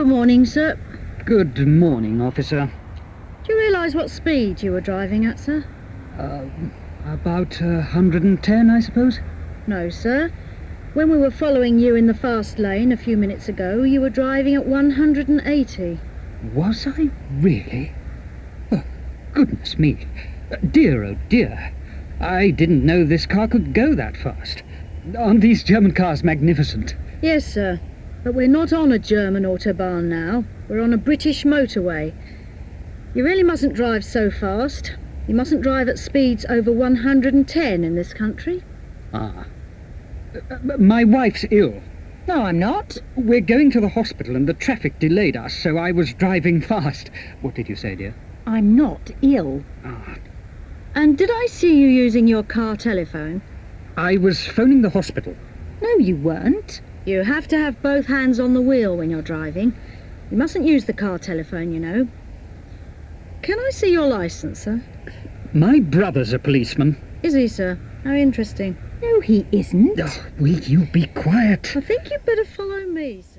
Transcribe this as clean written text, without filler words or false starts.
Good morning, sir. Good morning, officer. Do you realise what speed you were driving at, sir? About 110, I suppose? No, sir. When we were following you in the fast lane a few minutes ago, you were driving at 180. Was I really? Oh, goodness me. Dear, oh dear. I didn't know this car could go that fast. Aren't these German cars magnificent? Yes, sir. But we're not on a German autobahn now. We're on a British motorway. You really mustn't drive so fast. You mustn't drive at speeds over 110 in this country. Ah. My wife's ill. No, I'm not. We're going to the hospital and the traffic delayed us, so I was driving fast. What did you say, dear? I'm not ill. Ah. And did I see you using your car telephone? I was phoning the hospital. No, you weren't. You have to have both hands on the wheel when you're driving. You mustn't use the car telephone, you know. Can I see your licence, sir? My brother's a policeman. Is he, sir? How interesting. No, he isn't. Oh, will you be quiet? I think you'd better follow me, sir.